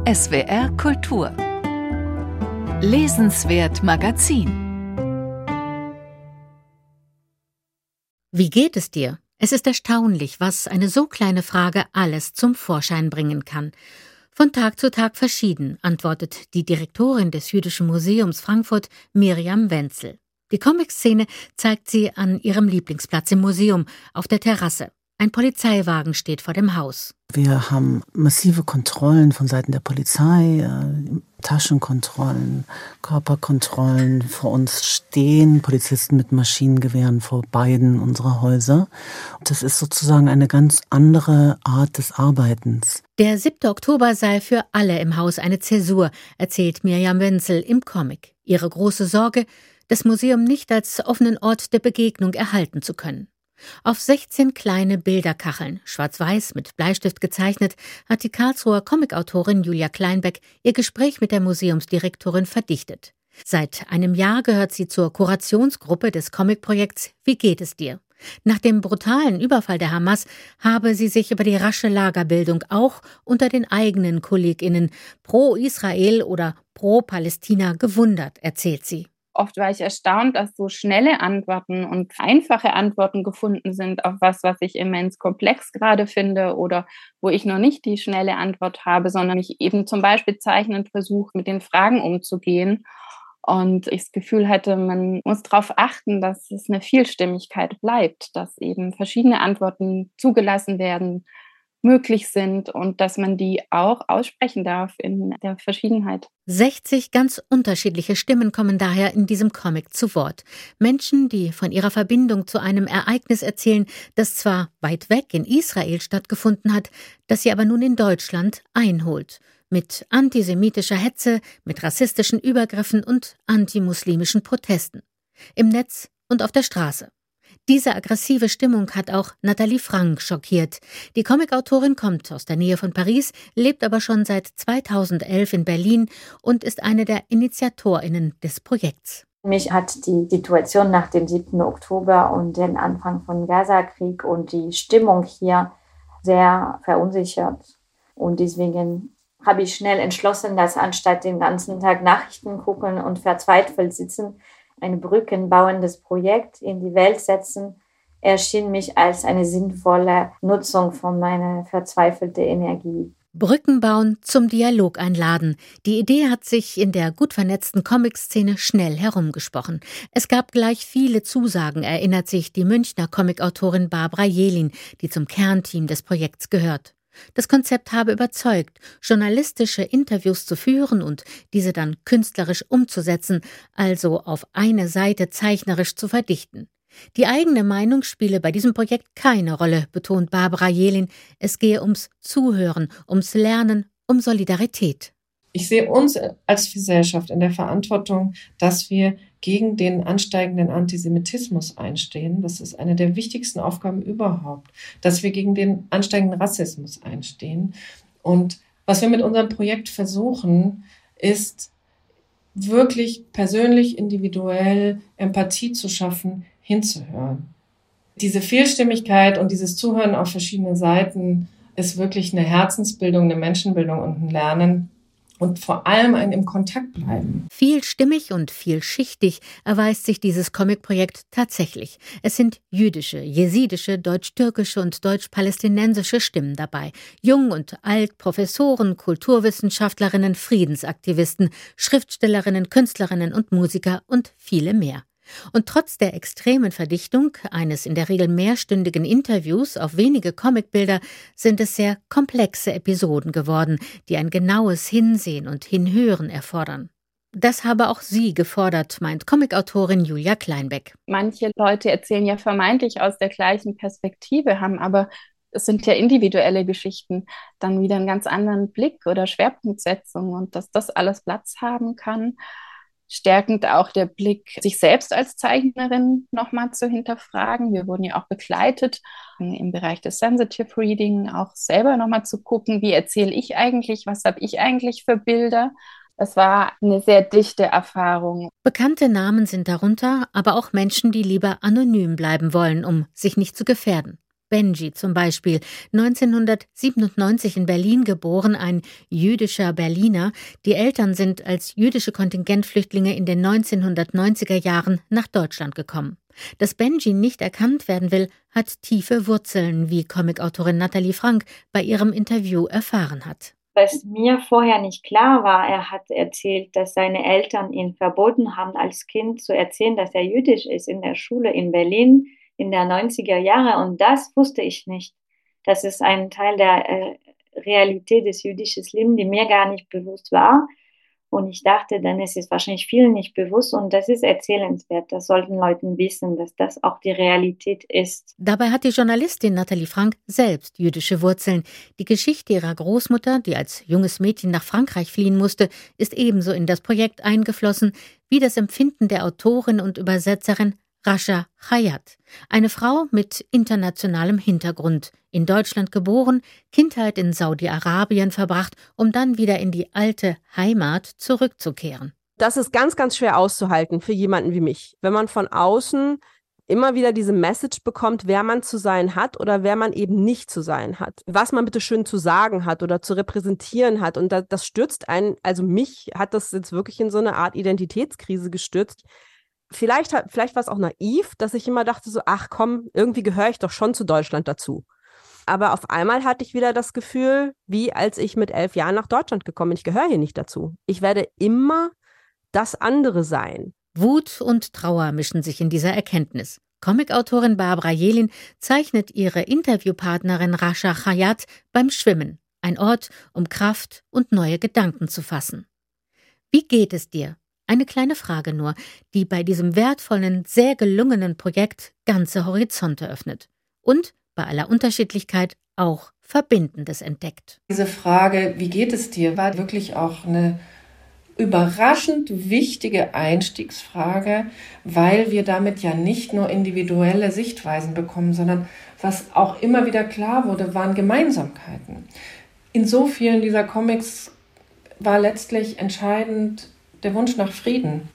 SWR Kultur. Lesenswert Magazin. Wie geht es dir? Es ist erstaunlich, was eine so kleine Frage alles zum Vorschein bringen kann. Von Tag zu Tag verschieden, antwortet die Direktorin des Jüdischen Museums Frankfurt, Miriam Wenzel. Die Comic-Szene zeigt sie an ihrem Lieblingsplatz im Museum, auf der Terrasse. Ein Polizeiwagen steht vor dem Haus. Wir haben massive Kontrollen von Seiten der Polizei, Taschenkontrollen, Körperkontrollen. Vor uns stehen Polizisten mit Maschinengewehren vor beiden unserer Häuser. Das ist sozusagen eine ganz andere Art des Arbeitens. Der 7. Oktober sei für alle im Haus eine Zäsur, erzählt Miriam Wenzel im Comic. Ihre große Sorge, das Museum nicht als offenen Ort der Begegnung erhalten zu können. Auf 16 kleine Bilderkacheln, schwarz-weiß mit Bleistift gezeichnet, hat die Karlsruher Comicautorin Julia Kleinbeck ihr Gespräch mit der Museumsdirektorin verdichtet. Seit einem Jahr gehört sie zur Kurationsgruppe des Comicprojekts Wie geht es dir? Nach dem brutalen Überfall der Hamas habe sie sich über die rasche Lagerbildung auch unter den eigenen KollegInnen pro Israel oder pro Palästina gewundert, erzählt sie. Oft war ich erstaunt, dass so schnelle Antworten und einfache Antworten gefunden sind auf was ich immens komplex gerade finde oder wo ich noch nicht die schnelle Antwort habe, sondern ich eben zum Beispiel zeichnend versuche, mit den Fragen umzugehen. Und ich das Gefühl hatte, man muss darauf achten, dass es eine Vielstimmigkeit bleibt, dass eben verschiedene Antworten zugelassen werden, möglich sind und dass man die auch aussprechen darf in der Verschiedenheit. 60 ganz unterschiedliche Stimmen kommen daher in diesem Comic zu Wort. Menschen, die von ihrer Verbindung zu einem Ereignis erzählen, das zwar weit weg in Israel stattgefunden hat, das sie aber nun in Deutschland einholt. Mit antisemitischer Hetze, mit rassistischen Übergriffen und antimuslimischen Protesten. Im Netz und auf der Straße. Diese aggressive Stimmung hat auch Nathalie Frank schockiert. Die Comicautorin kommt aus der Nähe von Paris, lebt aber schon seit 2011 in Berlin und ist eine der InitiatorInnen des Projekts. Mich hat die Situation nach dem 7. Oktober und dem Anfang von Gaza-Krieg und die Stimmung hier sehr verunsichert. Und deswegen habe ich schnell entschlossen, dass anstatt den ganzen Tag Nachrichten gucken und verzweifelt sitzen, ein brückenbauendes Projekt in die Welt setzen, erschien mich als eine sinnvolle Nutzung von meiner verzweifelten Energie. Brücken bauen, zum Dialog einladen. Die Idee hat sich in der gut vernetzten Comic-Szene schnell herumgesprochen. Es gab gleich viele Zusagen, erinnert sich die Münchner Comicautorin Barbara Jelin, die zum Kernteam des Projekts gehört. Das Konzept habe überzeugt, journalistische Interviews zu führen und diese dann künstlerisch umzusetzen, also auf eine Seite zeichnerisch zu verdichten. Die eigene Meinung spiele bei diesem Projekt keine Rolle, betont Barbara Jelin. Es gehe ums Zuhören, ums Lernen, um Solidarität. Ich sehe uns als Gesellschaft in der Verantwortung, dass wir gegen den ansteigenden Antisemitismus einstehen. Das ist eine der wichtigsten Aufgaben überhaupt, dass wir gegen den ansteigenden Rassismus einstehen. Und was wir mit unserem Projekt versuchen, ist wirklich persönlich, individuell Empathie zu schaffen, hinzuhören. Diese Vielstimmigkeit und dieses Zuhören auf verschiedene Seiten ist wirklich eine Herzensbildung, eine Menschenbildung und ein Lernen. Und vor allem ein im Kontakt bleiben. Vielstimmig und vielschichtig erweist sich dieses Comicprojekt tatsächlich. Es sind jüdische, jesidische, deutsch-türkische und deutsch-palästinensische Stimmen dabei. Jung und alt, Professoren, Kulturwissenschaftlerinnen, Friedensaktivisten, Schriftstellerinnen, Künstlerinnen und Musiker und viele mehr. Und trotz der extremen Verdichtung eines in der Regel mehrstündigen Interviews auf wenige Comicbilder sind es sehr komplexe Episoden geworden, die ein genaues Hinsehen und Hinhören erfordern. Das habe auch sie gefordert, meint Comicautorin Julia Kleinbeck. Manche Leute erzählen ja vermeintlich aus der gleichen Perspektive, haben aber, es sind ja individuelle Geschichten, dann wieder einen ganz anderen Blick oder Schwerpunktsetzung und dass das alles Platz haben kann. Stärkend auch der Blick, sich selbst als Zeichnerin nochmal zu hinterfragen. Wir wurden ja auch begleitet im Bereich des Sensitive Reading, auch selber nochmal zu gucken, wie erzähle ich eigentlich, was habe ich eigentlich für Bilder. Es war eine sehr dichte Erfahrung. Bekannte Namen sind darunter, aber auch Menschen, die lieber anonym bleiben wollen, um sich nicht zu gefährden. Benji zum Beispiel, 1997 in Berlin geboren, ein jüdischer Berliner. Die Eltern sind als jüdische Kontingentflüchtlinge in den 1990er Jahren nach Deutschland gekommen. Dass Benji nicht erkannt werden will, hat tiefe Wurzeln, wie Comicautorin Nathalie Frank bei ihrem Interview erfahren hat. Was mir vorher nicht klar war, er hat erzählt, dass seine Eltern ihn verboten haben, als Kind zu erzählen, dass er jüdisch ist in der Schule in Berlin in der 90er Jahre. Und das wusste ich nicht. Das ist ein Teil der Realität des jüdischen Lebens, die mir gar nicht bewusst war. Und ich dachte, dann ist es wahrscheinlich vielen nicht bewusst. Und das ist erzählenswert. Das sollten Leute wissen, dass das auch die Realität ist. Dabei hat die Journalistin Nathalie Frank selbst jüdische Wurzeln. Die Geschichte ihrer Großmutter, die als junges Mädchen nach Frankreich fliehen musste, ist ebenso in das Projekt eingeflossen wie das Empfinden der Autorin und Übersetzerin Rasha Chayat, eine Frau mit internationalem Hintergrund, in Deutschland geboren, Kindheit in Saudi-Arabien verbracht, um dann wieder in die alte Heimat zurückzukehren. Das ist ganz, ganz schwer auszuhalten für jemanden wie mich, wenn man von außen immer wieder diese Message bekommt, wer man zu sein hat oder wer man eben nicht zu sein hat, was man bitte schön zu sagen hat oder zu repräsentieren hat. Und das stürzt einen, also mich hat das jetzt wirklich in so eine Art Identitätskrise gestürzt. Vielleicht war es auch naiv, dass ich immer dachte so, ach komm, irgendwie gehöre ich doch schon zu Deutschland dazu. Aber auf einmal hatte ich wieder das Gefühl, wie als ich mit 11 Jahren nach Deutschland gekommen bin, ich gehöre hier nicht dazu. Ich werde immer das andere sein. Wut und Trauer mischen sich in dieser Erkenntnis. Comicautorin Barbara Jelin zeichnet ihre Interviewpartnerin Rasha Chayat beim Schwimmen. Ein Ort, um Kraft und neue Gedanken zu fassen. Wie geht es dir? Eine kleine Frage nur, die bei diesem wertvollen, sehr gelungenen Projekt ganze Horizonte öffnet. Und bei aller Unterschiedlichkeit auch Verbindendes entdeckt. Diese Frage, wie geht es dir, war wirklich auch eine überraschend wichtige Einstiegsfrage, weil wir damit ja nicht nur individuelle Sichtweisen bekommen, sondern was auch immer wieder klar wurde, waren Gemeinsamkeiten. In so vielen dieser Comics war letztlich entscheidend der Wunsch nach Frieden.